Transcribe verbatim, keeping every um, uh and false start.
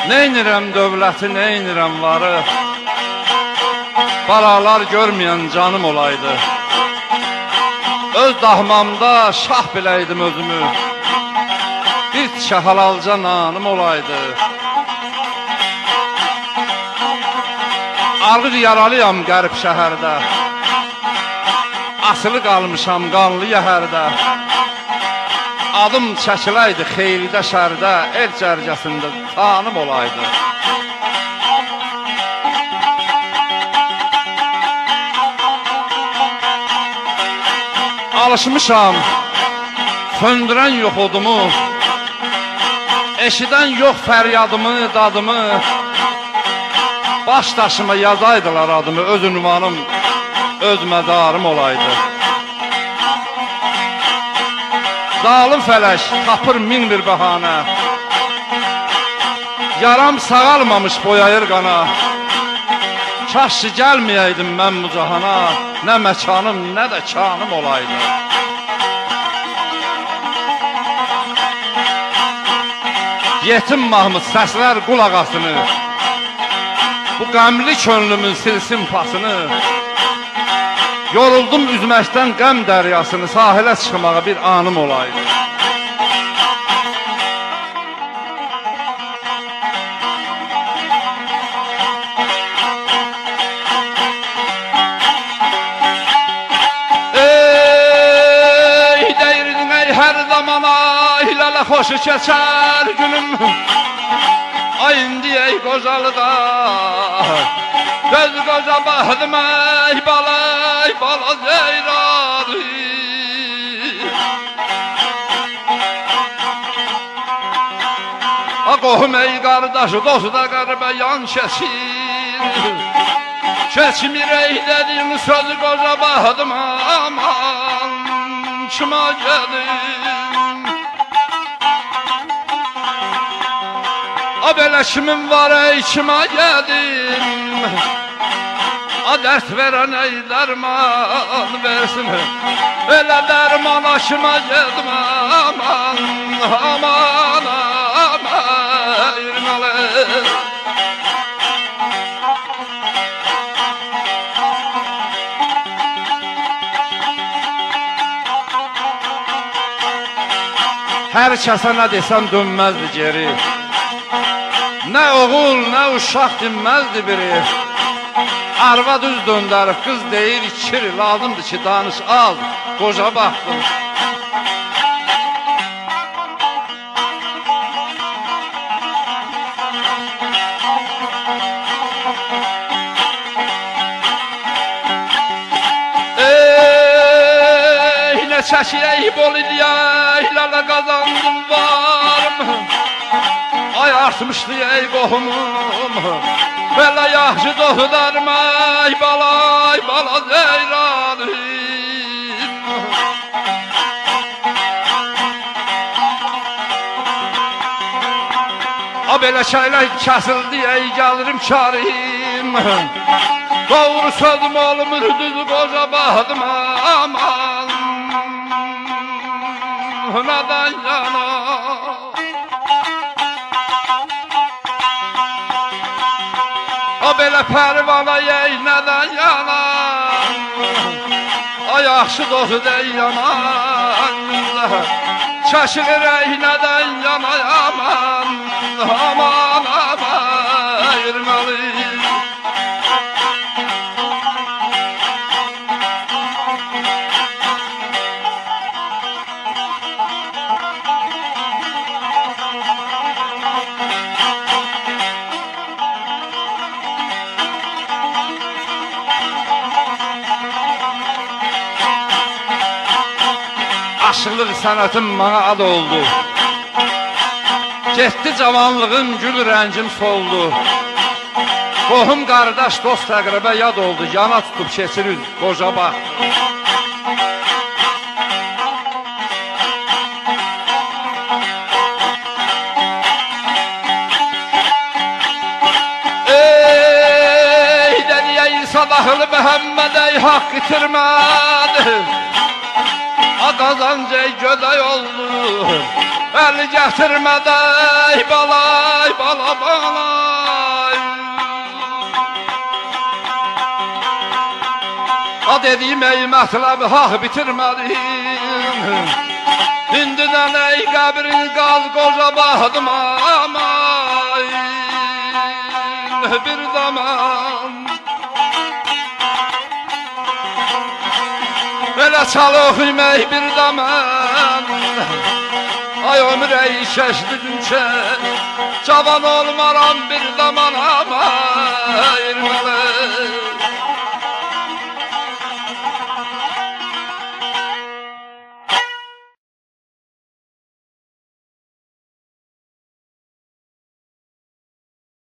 Neynirəm dövləti, neynirəm varı, balalar görməyən canım olaydı. Öz dahmamda şah biləydim özümü, bir tikə halalca nanım olaydı. Ağır yaralıyam qərib şəhərdə, asılı qalmışam qanlı yəhərdə. Adım çəkiləydi xeyridə şərdə, el cərgəsində tanım olaydı. Alışmışam söndürən yox odumu, eşidən yox fəryadımı, dadımı. Baş daşıma yazaydılar adımı, öz ünvanım, öz mədarım olaydı. Zalim fələk tapır min bir bəhanə, yaram sağalmamış boyayır qana. Kaş ki gəlməyəydim mən bu cahana, nə məkanım, nə də kanım olaydı. Yetim Mahmud səslər qul ağasını, bu qəmli könlümün silsin pasını. Yoruldum üzməkdən qəm dəryasını, sahilə çıxmağa bir anım olaydı. Ey deyirdin ey hər zamana, hilalə xoşu keçər günüm. Ay indi ey qocalıda, göz qoca baxdım ey bala, ey bala zeyradı. A qohum ey qardaşı, dostu da qəribə yan keçir. Keçmir ey dediğin söz qoca baxdım, aman kima gedim. A belə kimin var ey kima gedim. A dert verən ey dərman versin, elə dərman aşıma gedim. Aman, aman, aman, yürməli. Hər kəsə nə desəm dönməzdi geri, nə oğul, nə uşaq dinməzdi biri. Arvad üz döndərib, qız deyir ikir, lazımdır ki danış az, qoca baxdım. Ey nə çəkiyək bol idiyə, hilalə qazandım varım. Ay artmışdı ey qohumum, belə yaxşı doxudarma, ey bala, ey bala zeyradım. A belə şeylər kəsildi ey gəlirim karim. Doğru sözüm olmur düz qoca baxdım, aman nədən yana. A belə pərvana ey nədən yana, a yaxşı dostu dey yaman. Çəşilir ey nədən yana, aman, aman, aman, yürməli. Aşıqlıq sənətim mənə ad oldu, getdi cavanlığım, gül rəngim soldu. Qohum qardaş, dost əqrəbə yad oldu, yana tutub keçirir qoca bax. Ey dəniyə İsa'daxılı Məhəmməd ey haqq itirmədi. A qazancı göday oldu, Əli gətirmədə balay, bala, balay. A dediyim ey mətləbi haq bitirmədim. İndidən ey qəbrin qaz qoca baxdım amay. Bir zaman belə çalıq ey bir zaman. Ay ömür ey şəşdi günçə, cavan olmaram bir zaman amay.